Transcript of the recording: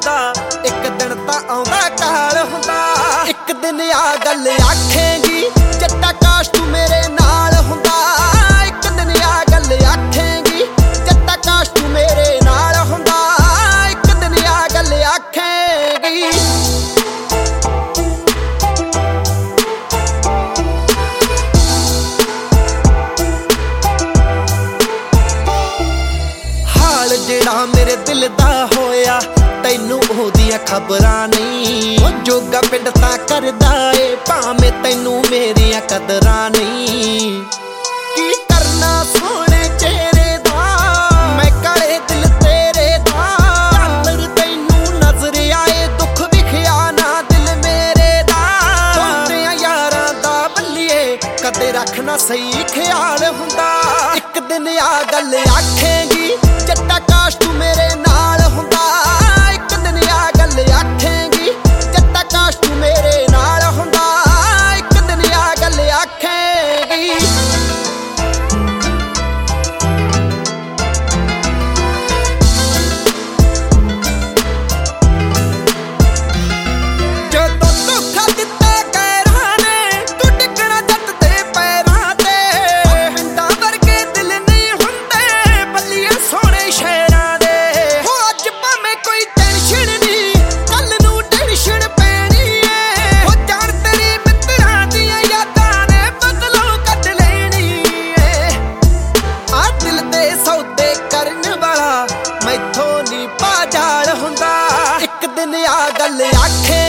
दा एक दिन तां आउंदा काल हुंदा। एक दिन आ गल आखेंगी जट्टा काश तू मेरे नाल हुंदा। एक दिन आ गल आखेंगी जट्टा काश तू मेरे नाल हुंदा। एक दिन आ गल आखेंगी। हाल जेड़ा मेरे दिल दा होया तैनू ओहदियां खबरां नहीं। जोगा पिंड तां करदा ए भावें तैनू मेरियां कदरां नहीं। की करना सोहणे चेहरे दा मैं काले दिल तेरे दा। कलर तैनू नजर आए दुख विखिया ना दिल मेरे दा। दोनों यारां दा बल्लिए कदे रखना सही ख्याल हुंदा। एक दिन आ गल आखेंगी जट्टा काश तू मेरे नाल हुंदा। एक दिन आ गल आखेंगी जट्टा काश तू मेरे नाल हुंदा। एक दिन आ गल आखेंगी। जदों धोखा दित्ता गैरां ने तू डिगना जट दे पैरां ते। पिंडां वर्गे दिल नहीं हुंदे बल्लिए सोहणे शहरां दे। हो अज भावें कोई टेंशन नहीं कल नूं टेंशन पैणी ऐ। हो जान तेरी मित्तरां दियां यादां ने बदलों कढ लैणी ऐ। आ दिल दे सौदे करन वाला मैथों नहीं पाजाल हुंदा। एक दिन आ गल आखे